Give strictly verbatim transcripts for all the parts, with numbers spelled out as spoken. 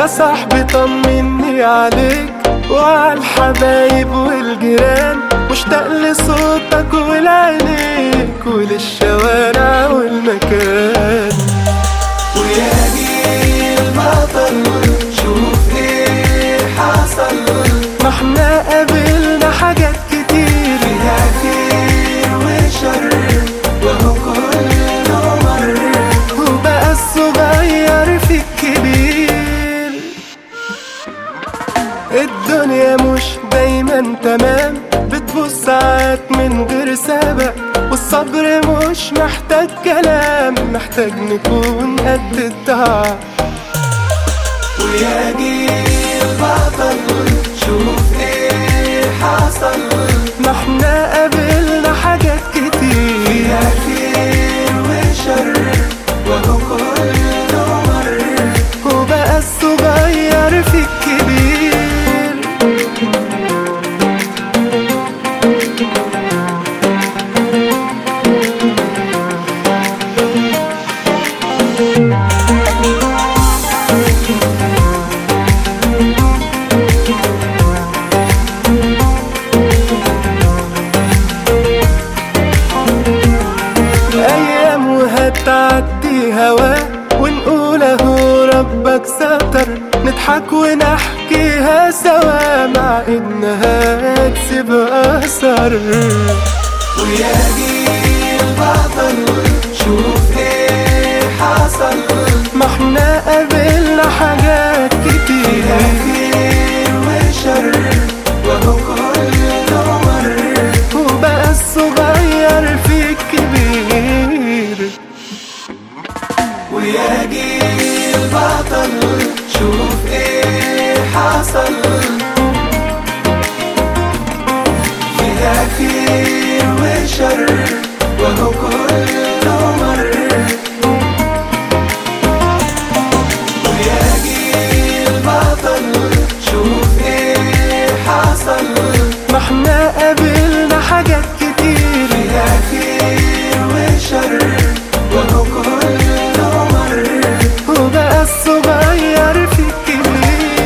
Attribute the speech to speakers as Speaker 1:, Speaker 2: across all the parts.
Speaker 1: يا صاحبي طمني عليك وعلى الحبايب والجيران، مشتاق لصوتك ولعينيك وللشوارع والمكان.
Speaker 2: ويا جيل بطل شوف ايه حصل،
Speaker 1: ما احنا قابلنا حاجات كتير
Speaker 2: فيها خير وشر وهو كله مر،
Speaker 1: وبقى الصغير في الكبير. الدنيا مش دايما تمام، بتبص ساعات من غير سبب، والصبر مش محتاج كلام، محتاج نكون قد التعب.
Speaker 2: ويا جيل بطل شوف ايه حصل،
Speaker 1: ما احنا قابلنا حاجات كتير
Speaker 2: فيها خير وشر وهو كله مر،
Speaker 1: وبقى الصغير في الكبير. أيام وهتعدي هوا ونقول اهو ربك ستر، نضحك ونحكيها سوا مع انها تسيب اثر.
Speaker 2: ويا جيل بطل شوف ايه حصل،
Speaker 1: ما احنا قابلنا حاجات كتير
Speaker 2: فيها خير وشر وهو كله مر،
Speaker 1: وبقى الصغير في الكبير.
Speaker 2: ويا جيل بطل شوف ايه حصل، فيها خير وشر وهو كله مر، ويا جيل بطل شوف ايه حصل،
Speaker 1: ما احنا قابلنا حاجات كتير
Speaker 2: فيها خير وشر وهو كله مر،
Speaker 1: وبقى الصغير في الكبير.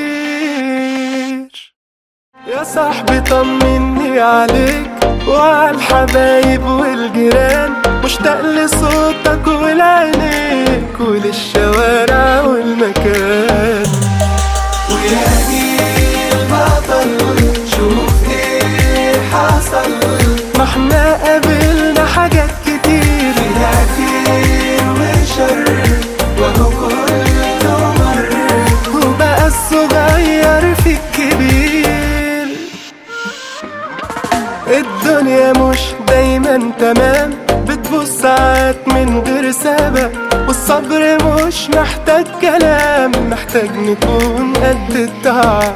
Speaker 1: يا صاحبي طمني عليك وعلى الحبايب والجيران، مشتاق لصوتك ولعينيك وللشوارع والمكان.
Speaker 2: ويا جيل بطل شوف ايه حصل،
Speaker 1: ما احنا قابلنا حاجات كتير
Speaker 2: فيها خير وشر وهو كله مر،
Speaker 1: وبقى الصغير في الكبير. الدنيا مش دايما تمام، بتبص ساعات من غير سبب، والصبر مش محتاج كلام، محتاج نكون قد التعب.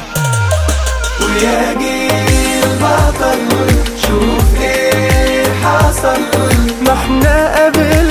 Speaker 2: ويا جيل بطل شوف ايه حصل،
Speaker 1: ما احنا قابلنا